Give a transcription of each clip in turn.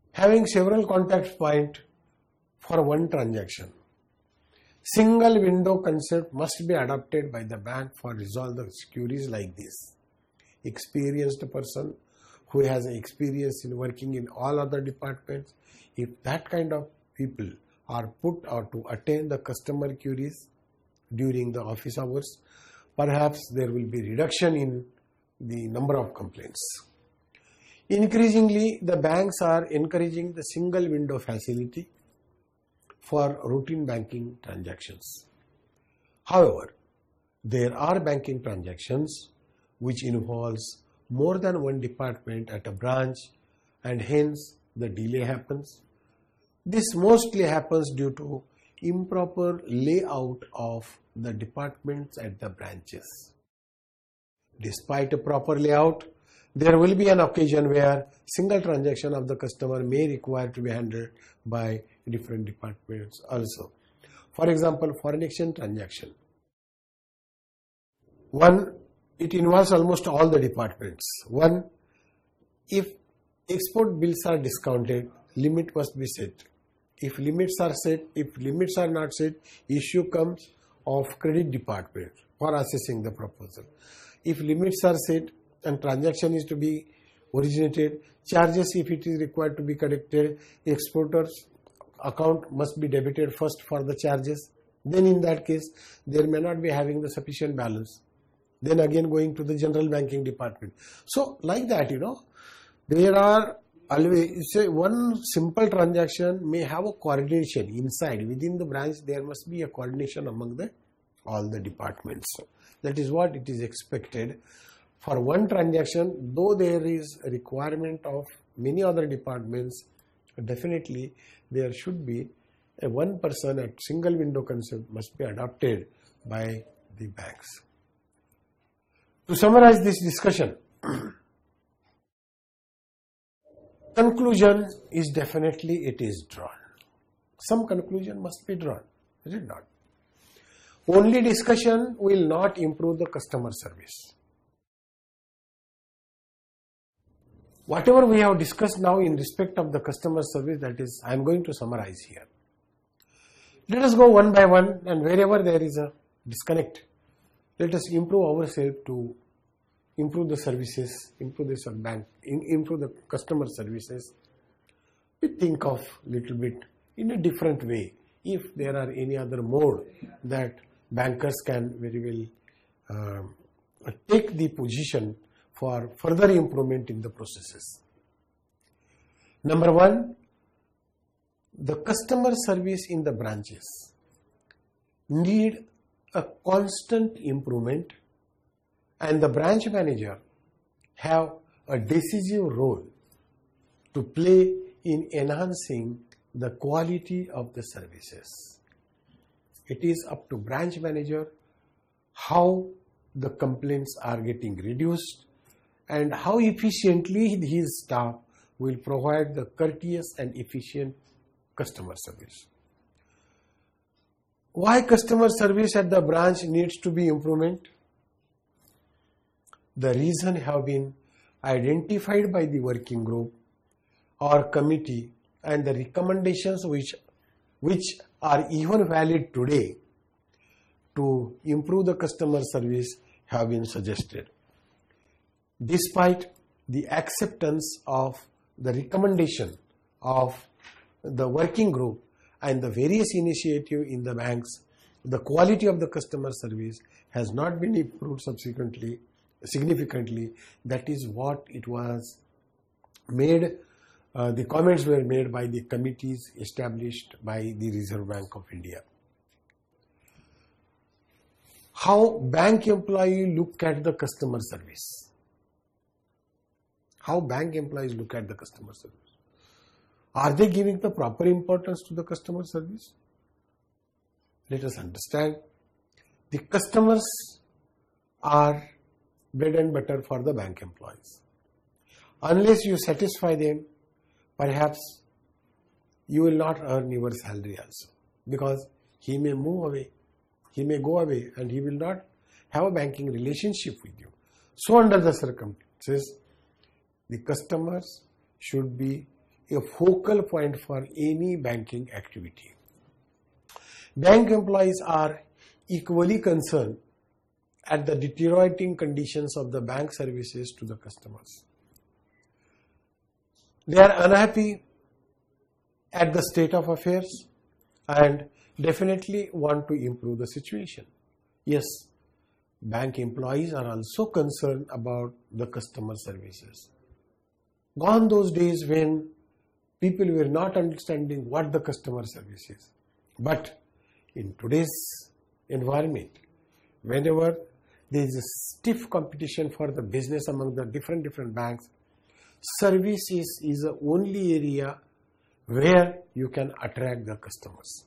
having several contact points for one transaction. Single window concept must be adopted by the bank for resolve the queries like this. Experienced person who has experience in working in all other departments, if that kind of people are put out to attend the customer queries during the office hours, perhaps there will be reduction in the number of complaints. Increasingly, the banks are encouraging the single window facility for routine banking transactions. However, there are banking transactions which involves more than one department at a branch, and hence the delay happens. This mostly happens due to improper layout of the departments at the branches. Despite a proper layout, there will be an occasion where single transaction of the customer may require to be handled by different departments also. For example, foreign exchange transaction. One, it involves almost all the departments. One, if export bills are discounted, limit must be set. If limits are set, if limits are not set, issue comes of credit department for assessing the proposal. If limits are set and transaction is to be originated, charges if it is required to be collected, exporter's account must be debited first for the charges. Then in that case, there may not be having the sufficient balance. Then again going to the general banking department. So like that, there are always, say one simple transaction may have a coordination inside. Within the branch, there must be a coordination among all the departments. That is what it is expected. For one transaction, though there is a requirement of many other departments, definitely there should be a one person at single window concept must be adopted by the banks. To summarize this discussion, conclusion is definitely it is drawn. Some conclusion must be drawn, is it not? Only discussion will not improve the customer service. Whatever we have discussed now in respect of the customer service, that is, I am going to summarize here. Let us go one by one, and wherever there is a disconnect, let us improve ourselves to improve the services, improve the bank, improve the customer services. We think of little bit in a different way. If there are any other mode that bankers can very well take the position for further improvement in the processes. Number one, the customer service in the branches need a constant improvement, and the branch manager have a decisive role to play in enhancing the quality of the services. It is up to branch manager how the complaints are getting reduced and how efficiently his staff will provide the courteous and efficient customer service. Why customer service at the branch needs to be improvement? The reason have been identified by the working group or committee, and the recommendations which are even valid today to improve the customer service have been suggested. Despite the acceptance of the recommendation of the working group and the various initiatives in the banks, the quality of the customer service has not been improved significantly. That is what it was made. The comments were made by the committees established by the Reserve Bank of India. How bank employees look at the customer service? How bank employees look at the customer service? Are they giving the proper importance to the customer service? Let us understand. The customers are bread and butter for the bank employees. Unless you satisfy them, perhaps you will not earn your salary also, because he may move away, he may go away, and he will not have a banking relationship with you. So under the circumstances, the customers should be a focal point for any banking activity. Bank employees are equally concerned at the deteriorating conditions of the bank services to the customers. They are unhappy at the state of affairs and definitely want to improve the situation. Yes, bank employees are also concerned about the customer services. Gone those days when people were not understanding what the customer service is. But in today's environment, whenever there is a stiff competition for the business among the different banks, services is the only area where you can attract the customers.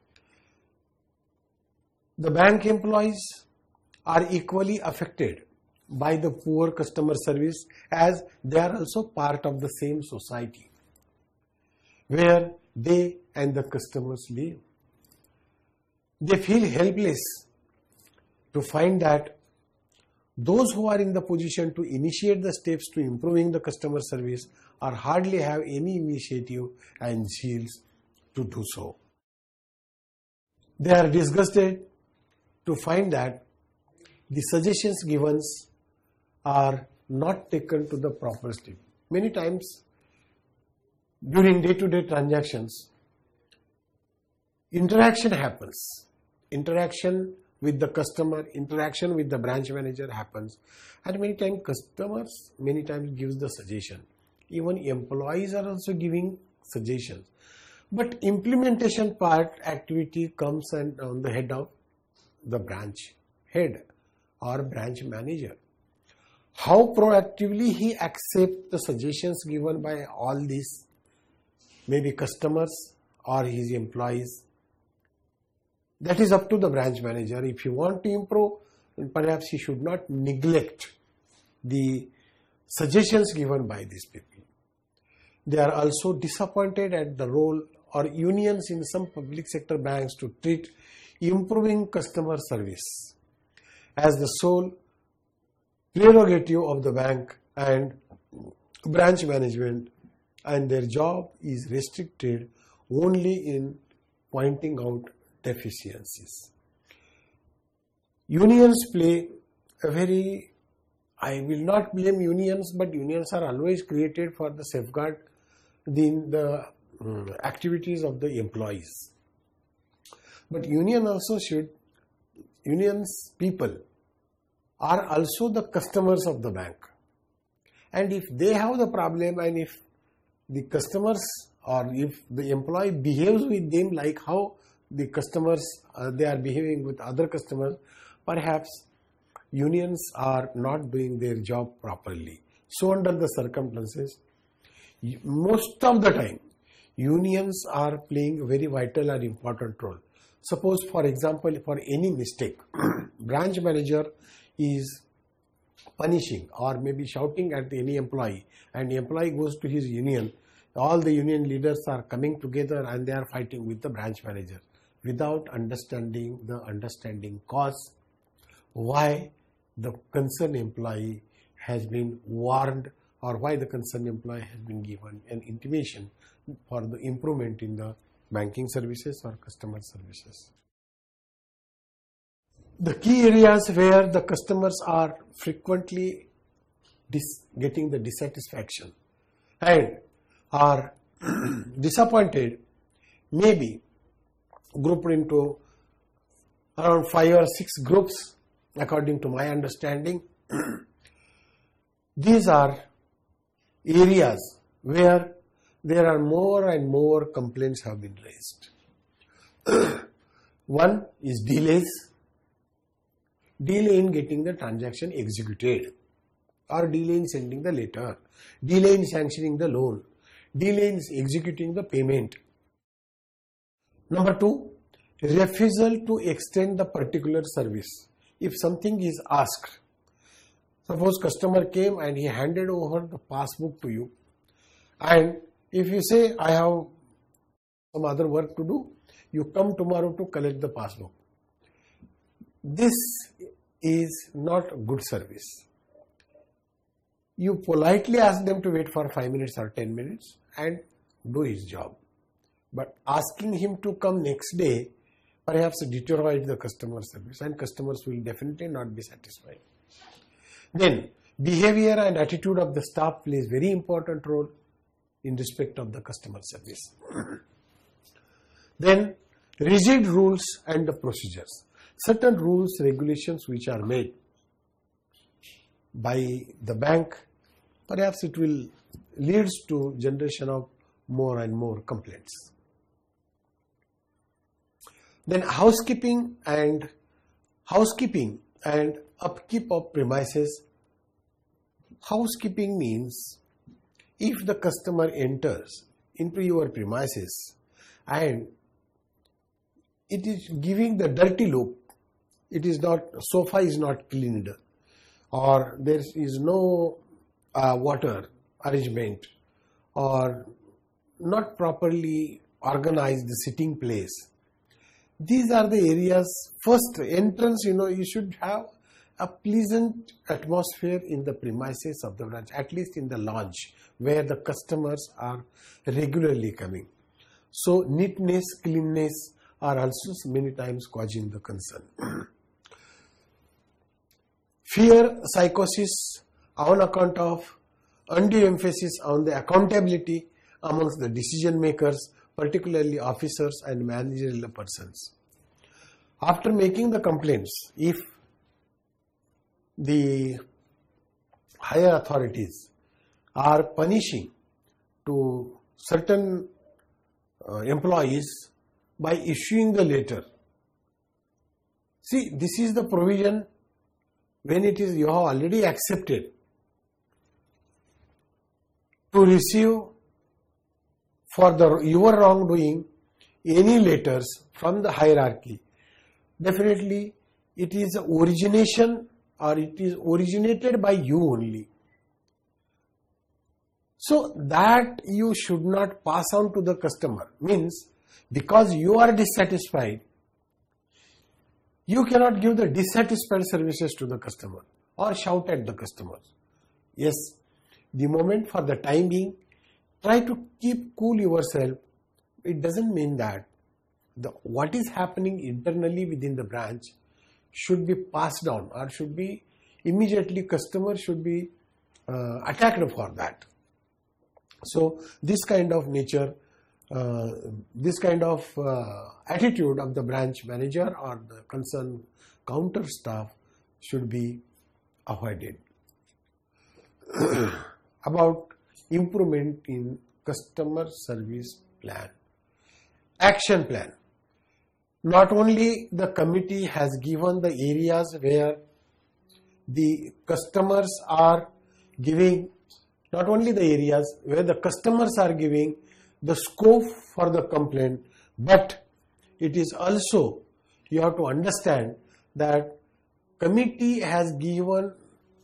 The bank employees are equally affected by the poor customer service, as they are also part of the same society where they and the customers live. They feel helpless to find that those who are in the position to initiate the steps to improving the customer service are hardly have any initiative and zeals to do so. They are disgusted to find that the suggestions given are not taken to the proper step. Many times during day-to-day transactions, interaction happens. Interaction with the customer, interaction with the branch manager happens, and many times customers gives the suggestion. Even employees are also giving suggestions. But implementation part activity comes on the head of the branch head or branch manager. How proactively he accepts the suggestions given by all these, maybe customers or his employees, that is up to the branch manager. If you want to improve, perhaps he should not neglect the suggestions given by these people. They are also disappointed at the role or unions in some public sector banks to treat improving customer service as the sole prerogative of the bank and branch management, and their job is restricted only in pointing out deficiencies. Unions play a very, I will not blame unions, but unions are always created for the safeguard the activities of the employees. But unions people are also the customers of the bank. And if they have the problem, and if the customers or if the employee behaves with them like how the customers, they are behaving with other customers, perhaps unions are not doing their job properly. So under the circumstances, most of the time, unions are playing a very vital and important role. Suppose, for example, for any mistake, branch manager is punishing or maybe shouting at any employee, and the employee goes to his union. All the union leaders are coming together and they are fighting with the branch manager without understanding cause why the concerned employee has been warned or why the concerned employee has been given an intimation for the improvement in the banking services or customer services. The key areas where the customers are frequently getting the dissatisfaction and are disappointed may be grouped into around 5 or 6 groups according to my understanding. These are areas where there are more and more complaints have been raised. One is delays. Delay in getting the transaction executed, or delay in sending the letter, delay in sanctioning the loan, delay in executing the payment. Number 2, refusal to extend the particular service. If something is asked, suppose customer came and he handed over the passbook to you, and if you say, I have some other work to do, you come tomorrow to collect the passbook. This is not good service. You politely ask them to wait for 5 minutes or 10 minutes, and do his job. But asking him to come next day perhaps deteriorate the customer service, and customers will definitely not be satisfied. Then behavior and attitude of the staff plays very important role in respect of the customer service. Then rigid rules and the procedures. Certain rules, regulations which are made by the bank, perhaps it will leads to generation of more and more complaints. Then housekeeping and upkeep of premises. Housekeeping means if the customer enters into your premises and it is giving the dirty look, it is not, sofa is not cleaned, or there is no water arrangement, or not properly organized the sitting place. These are the areas. First entrance, you should have a pleasant atmosphere in the premises of the branch, at least in the lounge where the customers are regularly coming. So neatness, cleanness are also many times causing the concern. Fear, psychosis on account of undue emphasis on the accountability amongst the decision makers, particularly officers and managerial persons. After making the complaints, if the higher authorities are punishing to certain employees by issuing the letter, see, this is the provision when it is you have already accepted to receive for your wrongdoing any letters from the hierarchy. Definitely it is origination, or it is originated by you only. So that you should not pass on to the customer. Means because you are dissatisfied, you cannot give the dissatisfied services to the customer or shout at the customers. Yes, the moment for the time being, try to keep cool yourself. It doesn't mean that what is happening internally within the branch should be passed on, or should be immediately customer should be attacked for that. So this kind of nature, this kind of attitude of the branch manager or the concerned counter staff should be avoided. About improvement in customer service plan. Action plan. Not only the committee has given the areas where the customers are giving, not only the areas where the customers are giving the scope for the complaint, but it is also, you have to understand that committee has given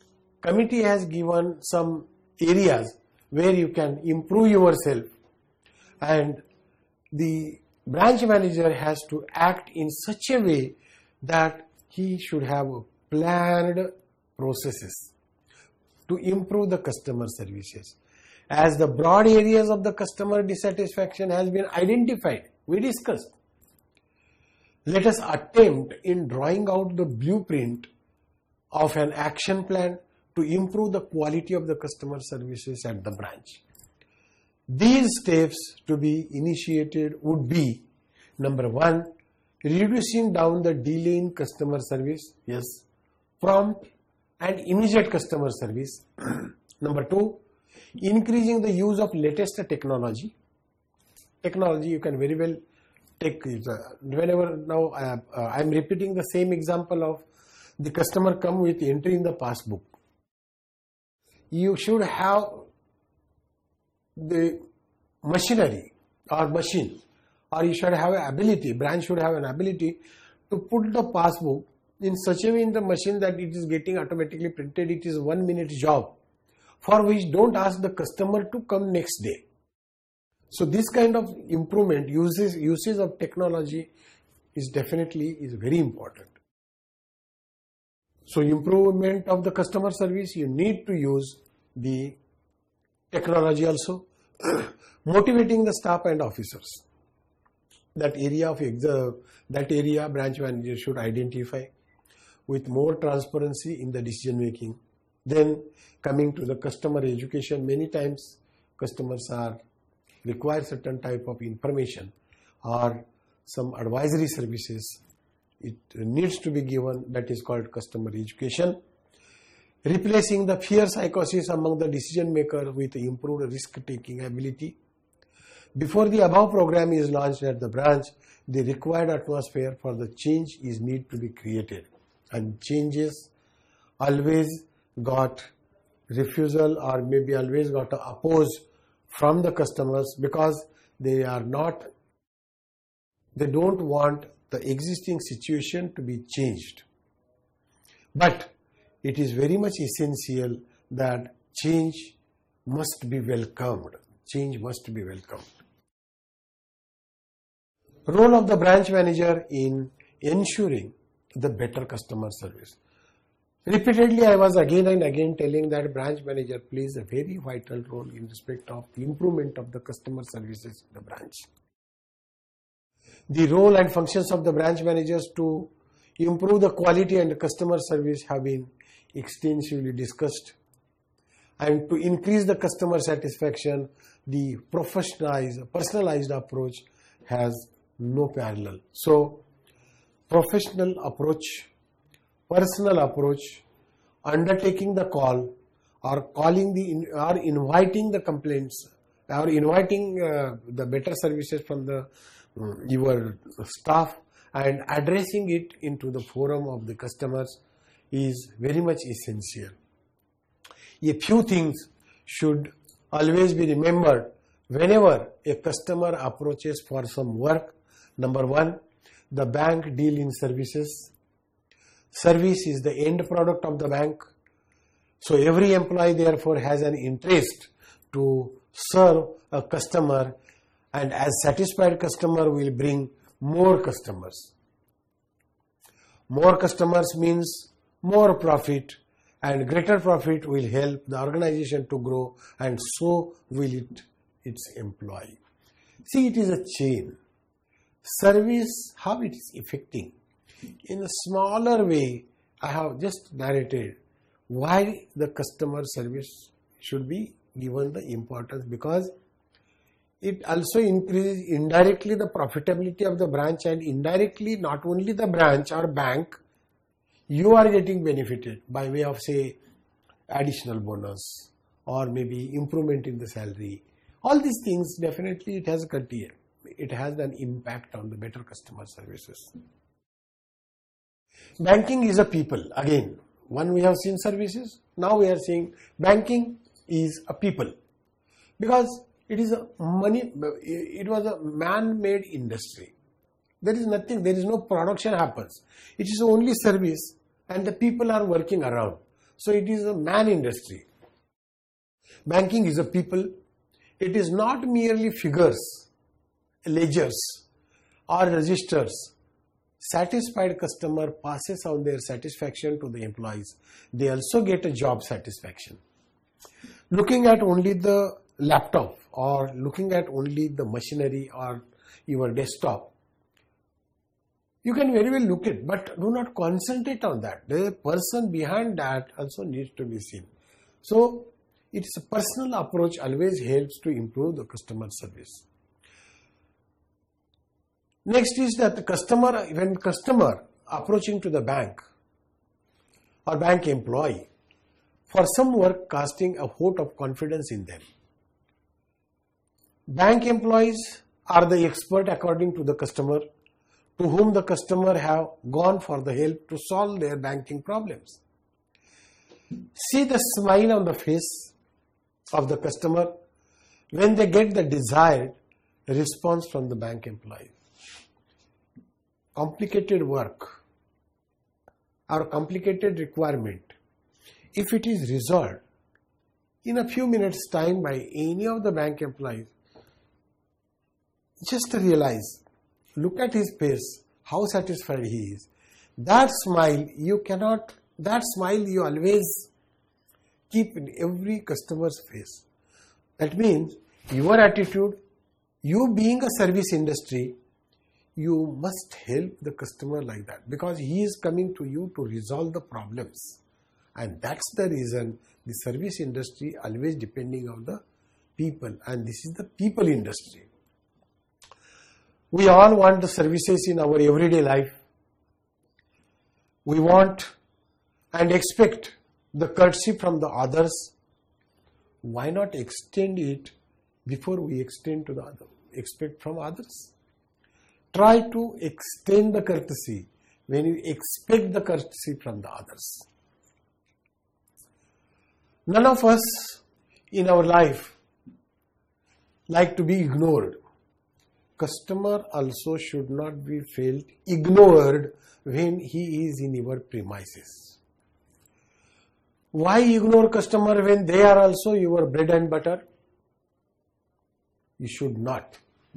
some areas where you can improve yourself, and the branch manager has to act in such a way that he should have planned processes to improve the customer services. As the broad areas of the customer dissatisfaction has been identified, we discussed. Let us attempt in drawing out the blueprint of an action plan to improve the quality of the customer services at the branch. These steps to be initiated would be, number 1, reducing down the delay in customer service, yes, prompt and immediate customer service. Number 2, increasing the use of latest technology. Technology you can very well take, whenever now I am repeating the same example of the customer come with entering the passbook. You should have the machinery or machine, or you should have an ability, branch should have an ability to put the passbook in such a way in the machine that it is getting automatically printed. It is 1 minute job, for which don't ask the customer to come next day. So this kind of improvement, uses of technology is very important. So improvement of the customer service, you need to use the technology also. Motivating the staff and officers. That area branch manager should identify with more transparency in the decision making. Then coming to the customer education, many times customers require certain type of information or some advisory services. It needs to be given, that is called customer education. Replacing the fear psychosis among the decision maker with improved risk taking ability. Before the above program is launched at the branch, the required atmosphere for the change is need to be created, and changes always got refusal or maybe always got oppose from the customers because they don't want the existing situation to be changed. But it is very much essential that change must be welcomed. Change must be welcomed. Role of the branch manager in ensuring the better customer service. Repeatedly, I was again and again telling that branch manager plays a very vital role in respect of the improvement of the customer services in the branch. The role and functions of the branch managers to improve the quality and the customer service have been extensively discussed. And to increase the customer satisfaction, the personalized approach has no parallel. So, professional approach, personal approach, undertaking the call, or inviting the complaints, or inviting the better services from your staff and addressing it into the forum of the customers is very much essential. A few things should always be remembered whenever a customer approaches for some work. Number one, the bank deal in services. Service is the end product of the bank. So every employee therefore has an interest to serve a customer, and as satisfied customer will bring more customers. More customers means more profit, and greater profit will help the organization to grow, and so will its employee. See, it is a chain. Service, how it is affecting. In a smaller way, I have just narrated why the customer service should be given the importance, because it also increases indirectly the profitability of the branch, and indirectly not only the branch or bank, you are getting benefited by way of, say, additional bonus or maybe improvement in the salary. All these things, definitely it has an impact on the better customer services. Banking is a people. Again, one we have seen services, now we are seeing banking is a people, because it was a man-made industry. There is nothing, there is no production happens. It is only service and the people are working around. So it is a man industry. Banking is a people. It is not merely figures, ledgers or registers. Satisfied customer passes on their satisfaction to the employees. They also get a job satisfaction. Looking at only the laptop or looking at only the machinery or your desktop, you can very well look it, but do not concentrate on that. The person behind that also needs to be seen. So, it's a personal approach always helps to improve the customer service. Next is that when customer approaching to the bank or bank employee for some work, casting a vote of confidence in them. Bank employees are the expert according to the customer, to whom the customer have gone for the help to solve their banking problems. See the smile on the face of the customer when they get the desired response from the bank employee. Complicated work or complicated requirement, if it is resolved in a few minutes time by any of the bank employees, just realize, look at his face, how satisfied he is. That smile you always keep in every customer's face. That means your attitude, you being a service industry, you must help the customer like that, because he is coming to you to resolve the problems. And that's the reason the service industry always depending on the people, and this is the people industry. We all want the services in our everyday life. We want and expect the courtesy from the others. Why not extend it before we extend to the other? Expect from others. Try to extend the courtesy when you expect the courtesy from the others. None of us in our life like to be ignored. Customer also should not be felt ignored when he is in your premises. Why ignore customer when they are also your bread and butter? You should not.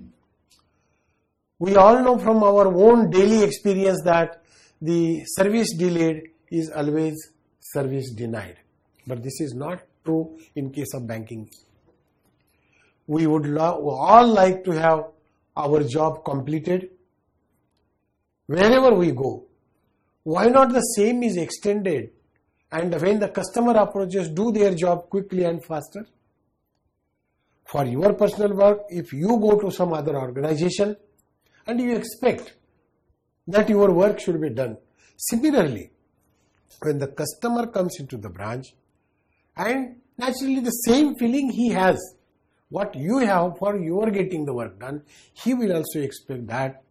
We all know from our own daily experience that the service delayed is always service denied. But this is not true in case of banking. We would all like to have our job completed wherever we go. Why not the same is extended, and when the customer approaches, do their job quickly and faster? For your personal work, if you go to some other organization and you expect that your work should be done, similarly, when the customer comes into the branch, and naturally the same feeling he has, what you have for your getting the work done, he will also expect that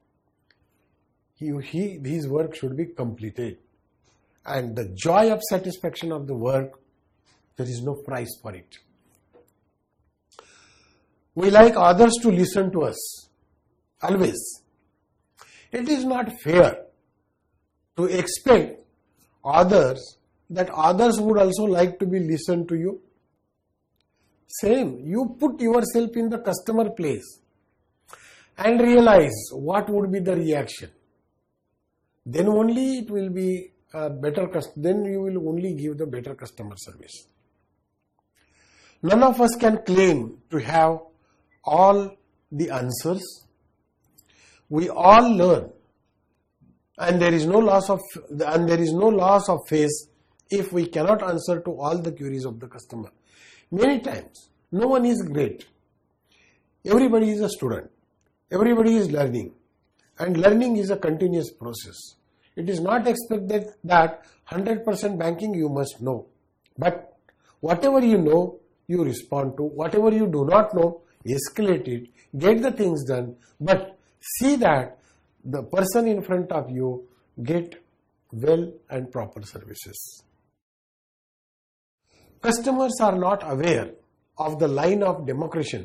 his work should be completed. And the joy of satisfaction of the work, there is no price for it. We like others to listen to us, always. It is not fair to expect others that others would also like to be listened to you. Same, you put yourself in the customer place and realize what would be the reaction. Then only it will be better, then you will only give the better customer service. None of us can claim to have all the answers. We all learn, and there is no loss of faith if we cannot answer to all the queries of the customer. Many times, no one is great. Everybody is a student. Everybody is learning. And learning is a continuous process. It is not expected that 100% banking you must know. But whatever you know, you respond to. Whatever you do not know, escalate it. Get the things done. But see that the person in front of you get well and proper services. Customers are not aware of the line of demarcation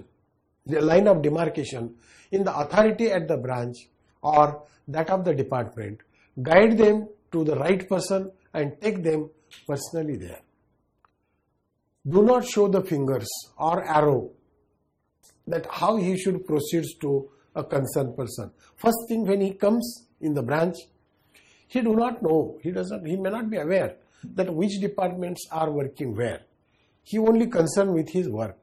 in the authority at the branch or that of the department. Guide them to the right person and take them personally there. Do not show the fingers or arrow that how he should proceed to a concerned person. First thing, when he comes in the branch, he do not know, he may not be aware that which departments are working where. He only concerned with his work.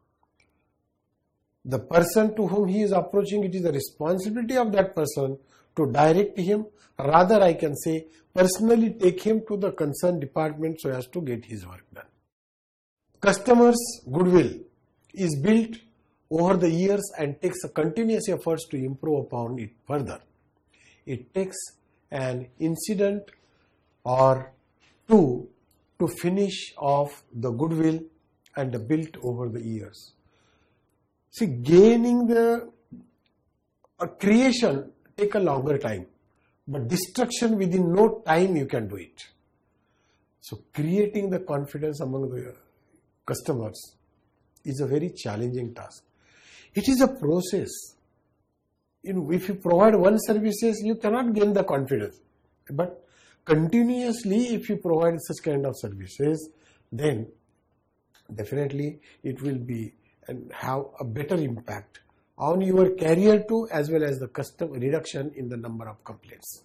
The person to whom he is approaching, it is the responsibility of that person to direct him. Rather, I can say, personally take him to the concerned department so as to get his work done. Customers' goodwill is built over the years and takes a continuous efforts to improve upon it further. It takes an incident or two to finish off the goodwill and the built over the years. See, gaining the creation take a longer time, but destruction within no time you can do it. So creating the confidence among the customers is a very challenging task. It is a process. If you provide one services, you cannot gain the confidence. But continuously, if you provide such kind of services, then definitely it will be and have a better impact on your career too, as well as the reduction in the number of complaints.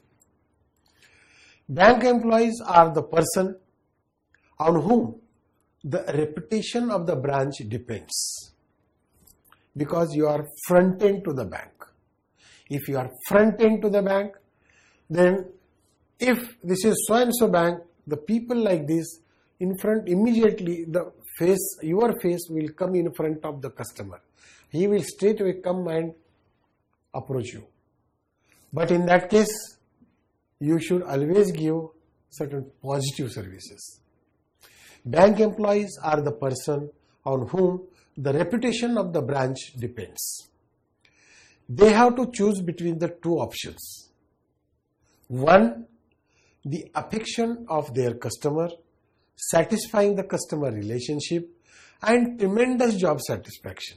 Bank employees are the person on whom the reputation of the branch depends. because you are front end to the bank. If you are front end to the bank, then if this is so and so bank, the people like this in front, immediately your face will come in front of the customer. He will straight away come and approach you. But in that case, you should always give certain positive services. Bank employees are the person on whom the reputation of the branch depends. They have to choose between the two options. One, the affection of their customer, satisfying the customer relationship, and tremendous job satisfaction.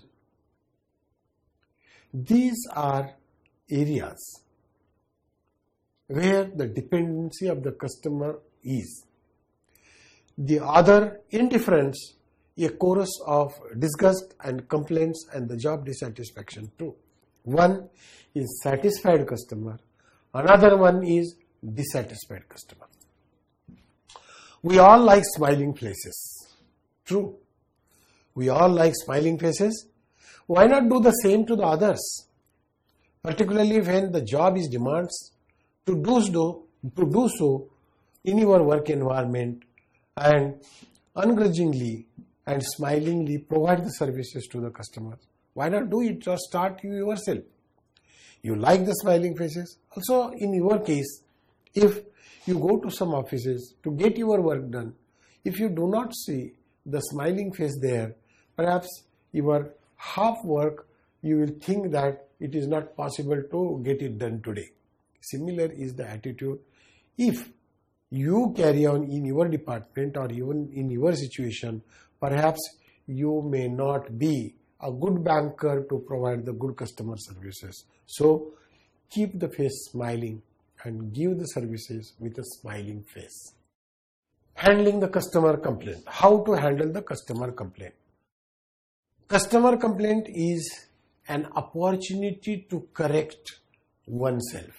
These are areas where the dependency of the customer is. The other, indifference, a chorus of disgust and complaints and the job dissatisfaction too. One is satisfied customer, another one is dissatisfied customer. We all like smiling faces. True. We all like smiling faces. Why not do the same to the others? Particularly when the job is demands to do so in your work environment and ungrudgingly and smilingly provide the services to the customers. Why not do it or start you yourself? You like the smiling faces. Also, in your case, if you go to some offices to get your work done, if you do not see the smiling face there, perhaps your half work, you will think that it is not possible to get it done today. Similar is the attitude. If you carry on in your department or even in your situation, perhaps you may not be a good banker to provide the good customer services. So keep the face smiling and give the services with a smiling face. Handling the customer complaint. How to handle the customer complaint? Customer complaint is an opportunity to correct oneself.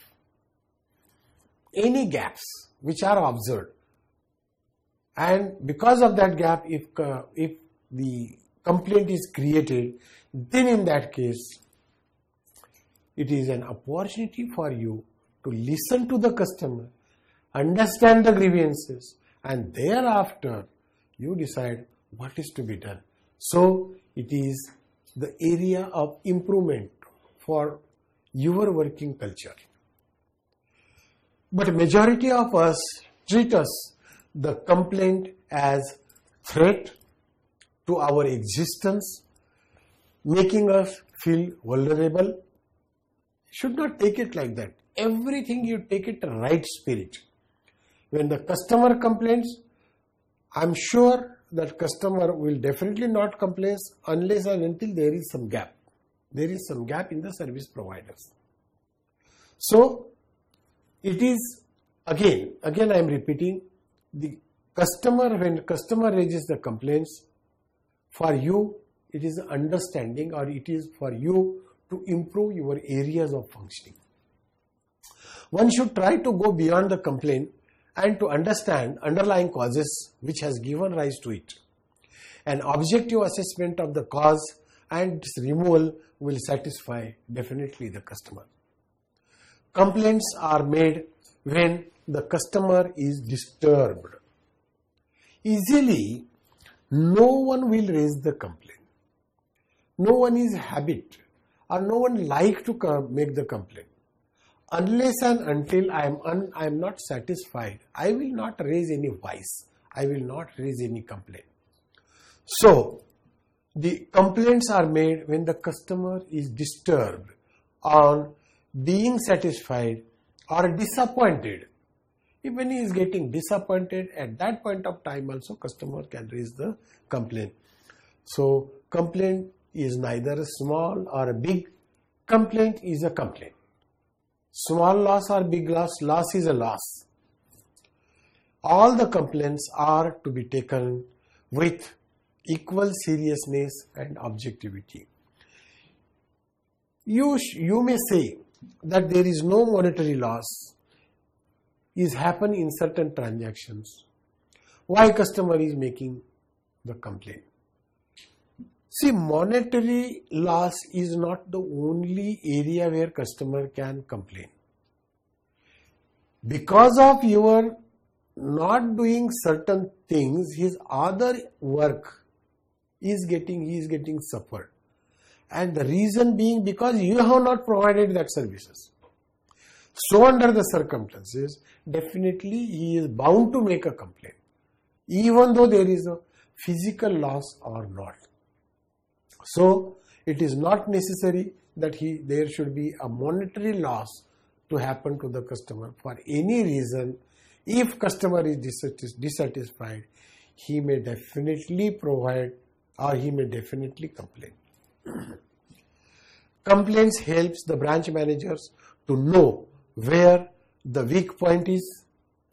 Any gaps which are observed, and because of that gap, if the complaint is created, then in that case, it is an opportunity for you to listen to the customer, understand the grievances, and thereafter you decide what is to be done. So it is the area of improvement for your working culture. But majority of us treat the complaint as threat to our existence, making us feel vulnerable. Should not take it like that. Everything you take it right spirit. When the customer complains, I'm sure that customer will definitely not complain unless and until there is some gap. There is some gap in the service providers. So it is again I am repeating, the customer, when customer raises the complaints, for you it is understanding, or it is for you to improve your areas of functioning. One should try to go beyond the complaint and to understand underlying causes which has given rise to it. An objective assessment of the cause and its removal will satisfy definitely the customer. Complaints are made when the customer is disturbed. Easily, no one will raise the complaint. No one is habit, or no one like to make the complaint. Unless and until I am not satisfied, I will not raise any voice. I will not raise any complaint. So, the complaints are made when the customer is disturbed on being satisfied or disappointed. When he is getting disappointed, at that point of time also customer can raise the complaint. So, complaint is neither a small or a big. Complaint is a complaint. Small loss or big loss, loss is a loss. All the complaints are to be taken with equal seriousness and objectivity. You may say that there is no monetary loss is happen in certain transactions. Why customer is making the complaint? See, monetary loss is not the only area where customer can complain. Because of your not doing certain things, his other work he is getting suffered. And the reason being because you have not provided that services. So under the circumstances, definitely he is bound to make a complaint, even though there is a physical loss or not. So it is not necessary that there should be a monetary loss to happen to the customer for any reason. If customer is dissatisfied, he may definitely provide or he may definitely complain. Complaints helps the branch managers to know where the weak point is.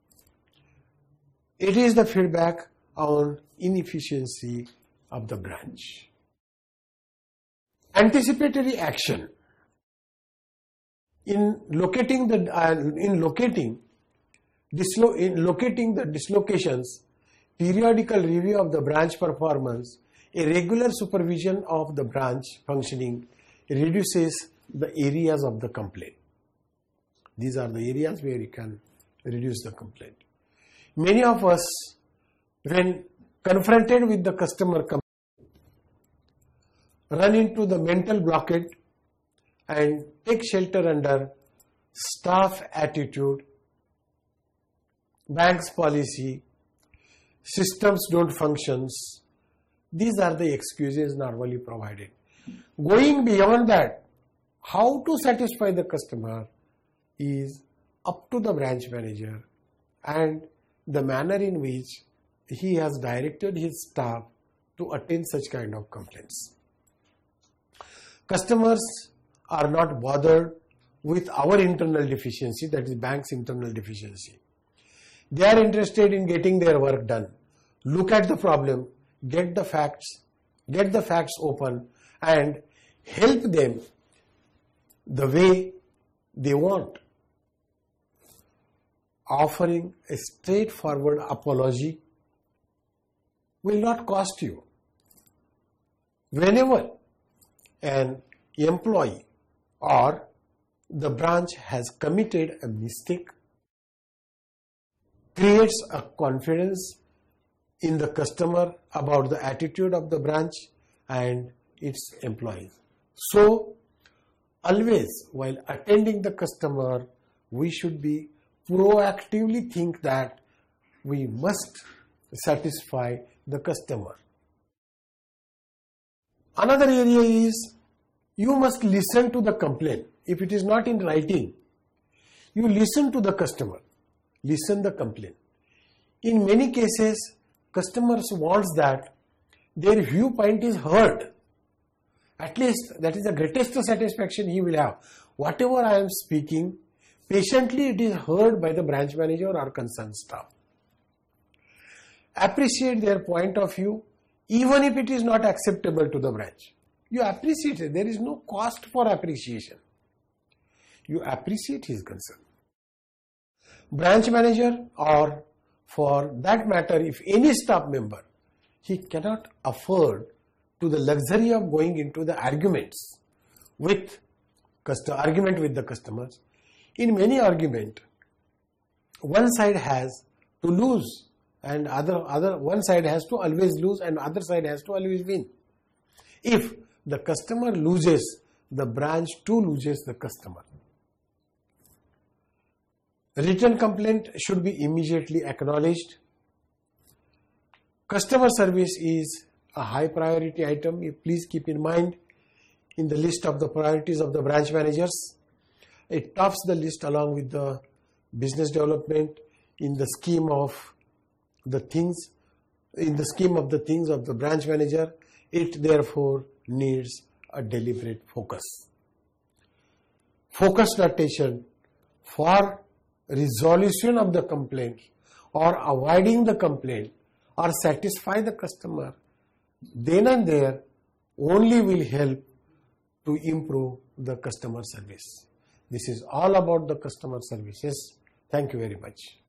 It is the feedback on inefficiency of the branch. Anticipatory action. In locating the dislocations, periodical review of the branch performance, a regular supervision of the branch functioning reduces the areas of the complaint. These are the areas where you can reduce the complaint. Many of us, when confronted with the customer complaint, run into the mental blockade and take shelter under staff attitude, bank's policy, systems don't function. These are the excuses normally provided. Going beyond that, how to satisfy the customer is up to the branch manager and the manner in which he has directed his staff to attend such kind of complaints. Customers are not bothered with our internal deficiency, that is bank's internal deficiency. They are interested in getting their work done. Look at the problem, get the facts open and help them the way they want. Offering a straightforward apology will not cost you. Whenever an employee or the branch has committed a mistake, creates a confidence in the customer about the attitude of the branch and its employees. So, always while attending the customer, we should be proactively think that we must satisfy the customer. Another area is you must listen to the complaint. If it is not in writing, you listen to the customer, listen the complaint. In many cases, customers want that their viewpoint is heard. At least that is the greatest satisfaction he will have. Whatever I am speaking, patiently it is heard by the branch manager or concerned staff. Appreciate their point of view, even if it is not acceptable to the branch. You appreciate it. There is no cost for appreciation. You appreciate his concern. Branch manager, or for that matter, if any staff member, he cannot afford to the luxury of going into the argument with the customers. In many argument, one side has to lose and one side has to always lose and other side has to always win. If the customer loses, the branch too loses the customer. Written complaint should be immediately acknowledged. Customer service is a high priority item. Please keep in mind in the list of the priorities of the branch managers. It tops the list along with the business development in the scheme of the things of the branch manager. It therefore needs a deliberate focus. Focused attention for resolution of the complaint or avoiding the complaint or satisfy the customer then and there only will help to improve the customer service. This is all about the customer services. Thank you very much.